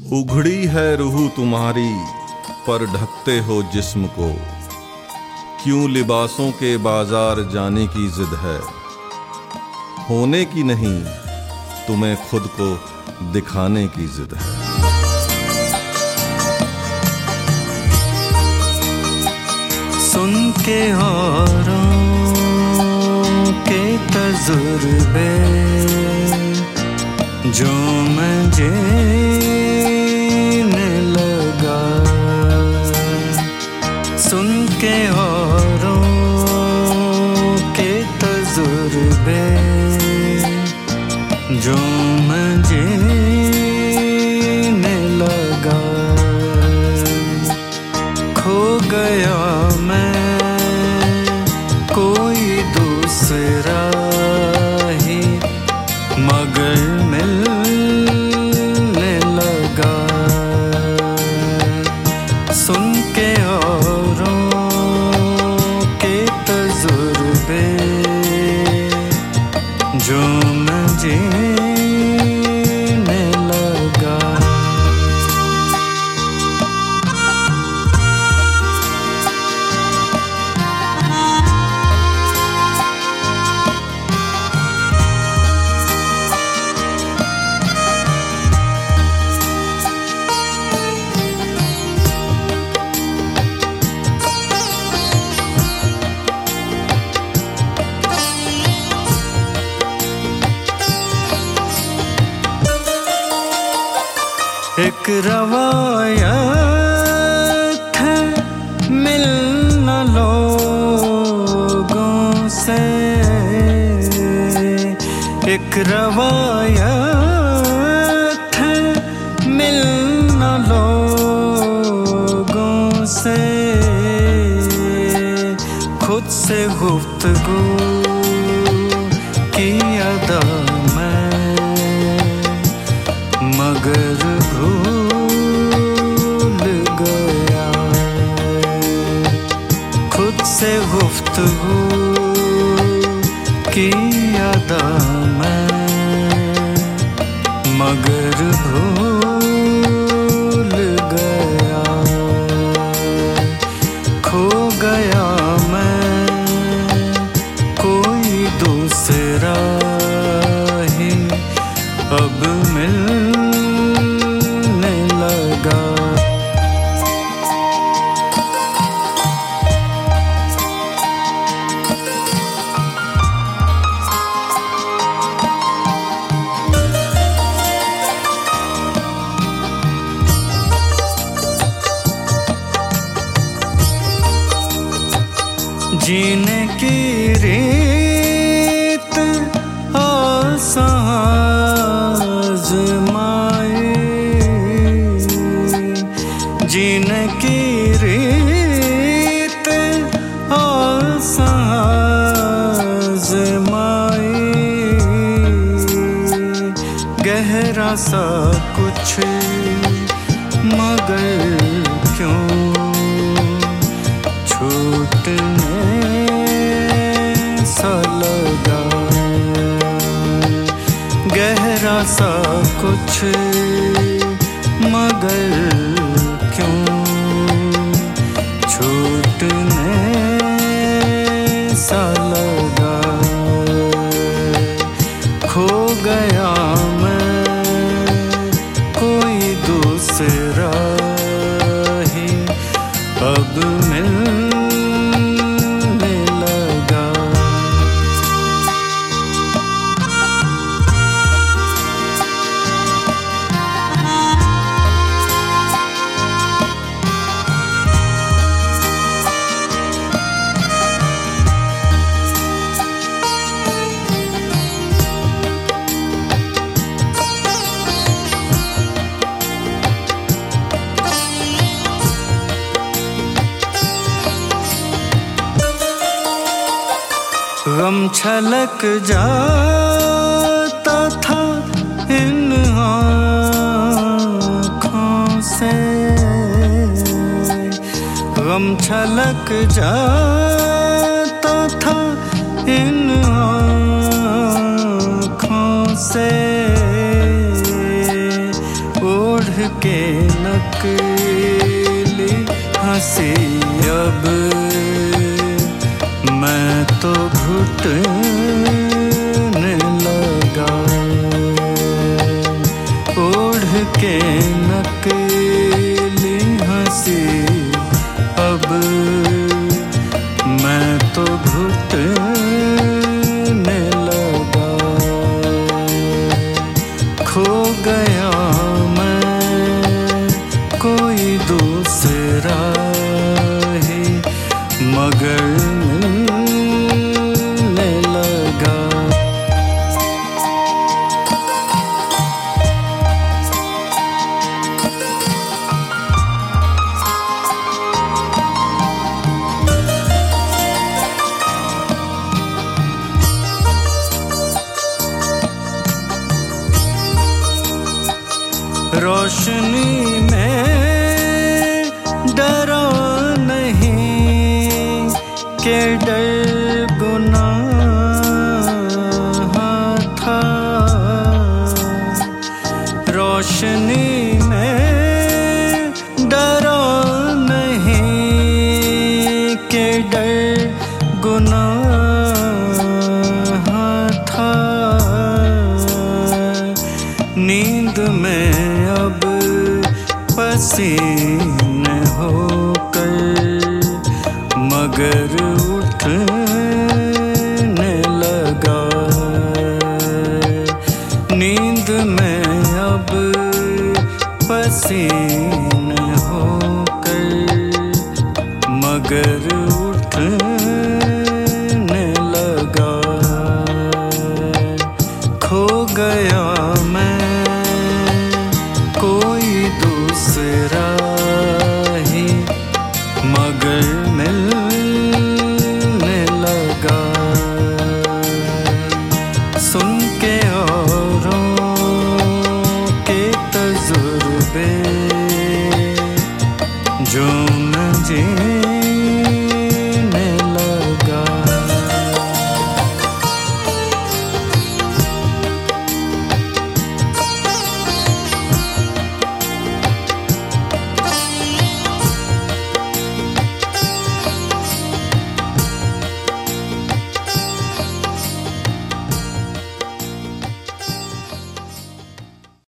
उघड़ी है रूह तुम्हारी पर ढकते हो जिस्म को, क्यों लिबासों के बाजार जाने की जिद है। होने की नहीं तुम्हें खुद को दिखाने की जिद है। सुन के औरों के तजुर्बे जो मैं जीने लगा, सुन के औरों के तजुर्बे जो मैं जीने लगा, खो गया मैं कोई दूसरा ही मगर मिलने लगा। सुन के औरों के तजुर्बे जो मैं जीने लगा। एक रवायत है मिलना लोगों से, एक रवायत है मिलना लोगों से, खुद से गुफ्तगू की अदा मैं मगर भूल गया। खुद से गुफ्तगू की अदा मैं मगर भूल गया। खो गया मैं कोई दूसरा ही अब मिलने लगा। जीने की रीत आसान आज़माई, जीने की रीत आसान आज़माई, गहरा सा कुछ मगर क्यों छूटने सा लगा। गहरा सा कुछ मगर क्यों छूटने सा लगा। खो गया मैं कोई दूसरा ही अब मिलने लगा। गम छलक जाता था इन आँखों से, गम छलक जाता था इन आँखों से, ओढ़ के नकली हंसी अब मैं तो घुटने लगा। ओढ़ के नकली हंसी अब मैं तो घुटने लगा। खो गया कोई दूसरा ही मगर मिलने लगा। रोशनी में डरो नहीं के डर गुनाह था। रोशनी में डरो नहीं के डर गुनाह था। नींद में अब पसीने होकर मगर उठने लगा। नींद में अब पसीने होकर मगर उठने लगा। खो गया मैं कोई दूसरा ही मगर मिलने लगा। सुन